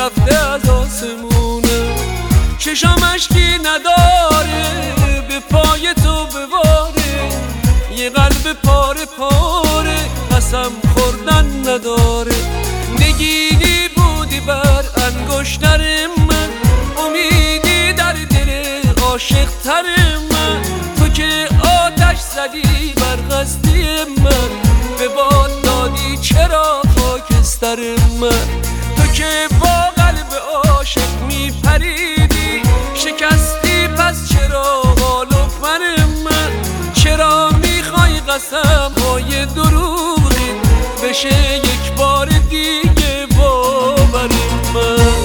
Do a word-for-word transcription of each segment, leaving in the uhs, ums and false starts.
رفته از آسمونه. چشام اشکی نداره به پای تو بباره، یه قلب پاره پاره قسم خوردن نداره. نگینی بودی بر انگشتر من، امیدی در دل عاشق تر من. تو که آتش زدی بر قصدی من، به باد دادی چرا خاکستر من. تو که با قلب عاشق میپریدی، شکستی پس چرا غالب من من. چرا میخوای قسم های دروغی بشه یک بار دیگه باور من.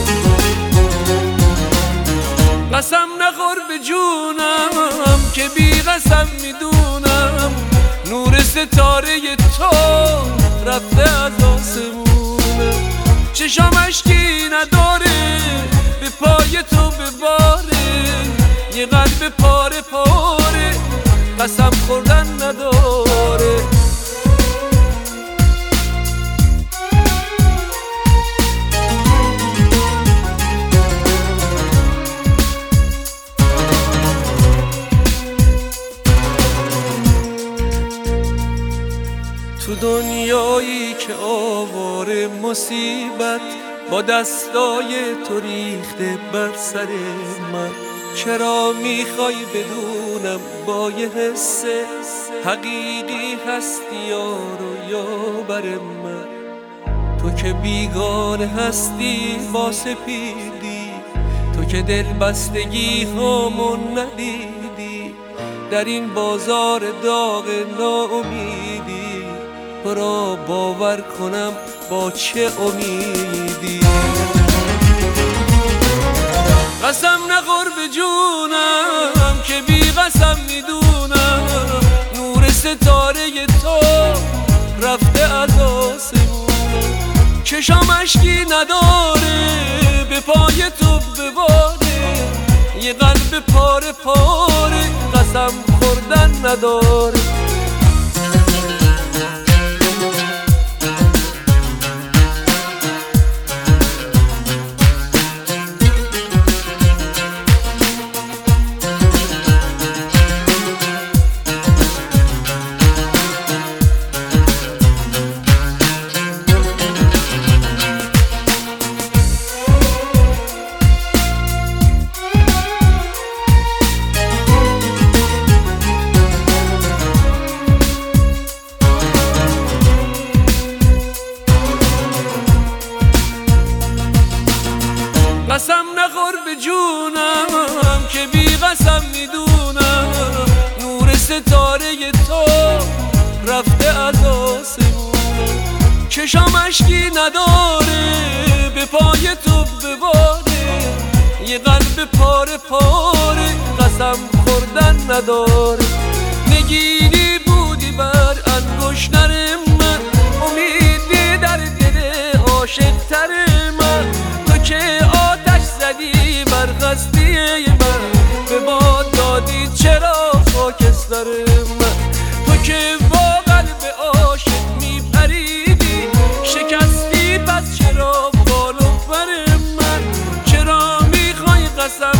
قسم نخور به جونم که بی قسم میدونم، نور ستاره تو رفته از آسمونه. چشام اشکی نداره به پای تو بباره، یه قلب پاره پاره قسم خوردن نداره. تو دنیایی که آواره مصیبت با دستای تو ریخته بر سر من، چرا میخوای بدونم با یه حس حقیقی هستی یارو یا بر من. تو که بیگانه هستی با سپیدی، تو که دل بستگی همون ندیدی، در این بازار داغ ناامیدی تو را باور کنم با چه امیدی. قسم نخور به جونم که بی قسم میدونم، نور ستاره تو رفته از آسمونه. چشام اشکی نداره به پای تو بباره، یه قلب پاره پاره قسم خوردن نداره. قسم نخور به جونم که بی قسم میدونم، نور ستاره تو رفته از آسمونه. چشام اشکی نداره به پای تو بباره، یه قلب پاره پاره قسم خوردن نداره. نگینی بودی بر انگشتر من، امیدی در دل عاشق تر من. تو که آتش زدی بر قصدی من، به باد دادی چرا خاکستر من. تو که با قلب عاشق میپریدی، شکستی پس چرا بالو بر من. چرا میخوای قسم